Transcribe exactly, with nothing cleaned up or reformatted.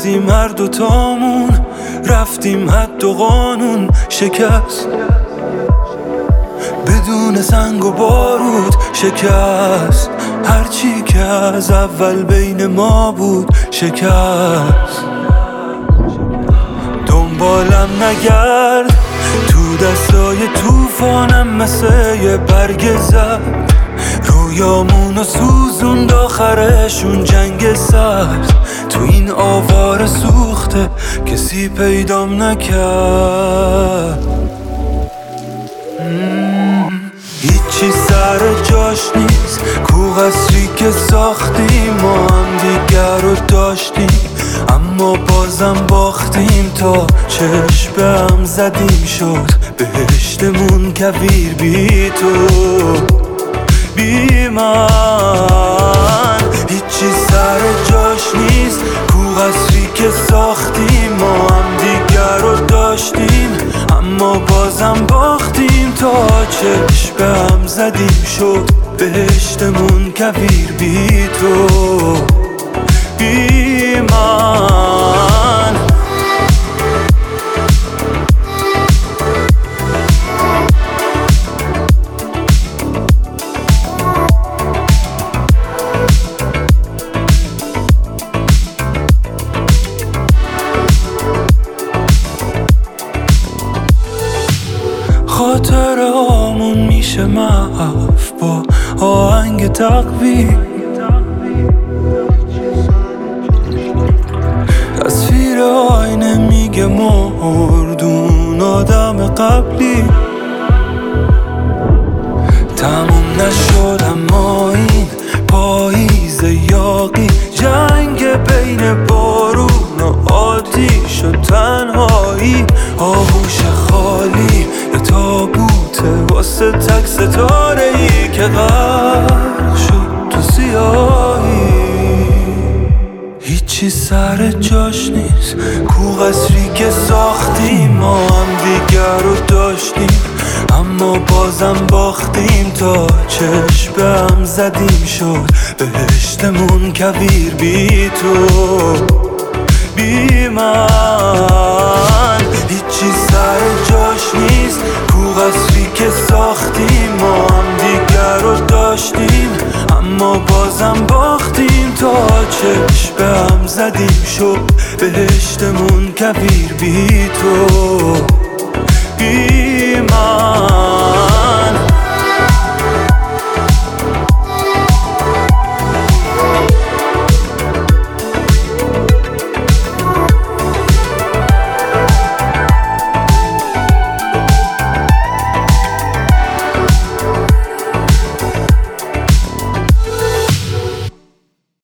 رفتیم هر دوتامون، رفتیم حد و قانون شکست، بدون سنگ و بارود شکست، هرچی که از اول بین ما بود شکست. دنبالم نگرد تو دستای توفانم، مثل یه برگ زرد رویامونو سوزوند آخرشون جنگ سرد. تو این آوار سوخته کسی پیدام نکرد، هیچی سر جاش نیست، کو قصری که ساختیم ما هم دیگر رو داشتیم، اما بازم باختیم تا چشم به هم زدیم. شد بهشتمون کویر بی تو بی من، هیچی سر جاش نیست، کو قصری که ساختیم ما هم دیگر رو داشتیم، اما بازم باختیم تا چشم به هم زدیم. شد بهشتمون کویر بی تو بی من. خاطره هامون میشه محو با آهنگ تقویم، تصویر آینه میگه مردون آدم قبلی. تموم نشد اما این پاییز یاقی، جنگ بین بارون و آتیش و تنهایی، آغوش خالی یه تابوته واسه تک ستاره ای که غرق شد تو سیاهی. هیچی سر جاش نیست، کو قصری که ساختیم ما هم دیگر رو داشتیم، اما بازم باختیم تا چشم به هم زدیم. شد بهشتمون کویر بی تو بی من، هیچی سر جاش نیست، کو قصری که ساختیم ما هم دیگر رو داشتیم، اما بازم باختیم تا چشم به هم زدیم. شد بهشتمون کویر بی تو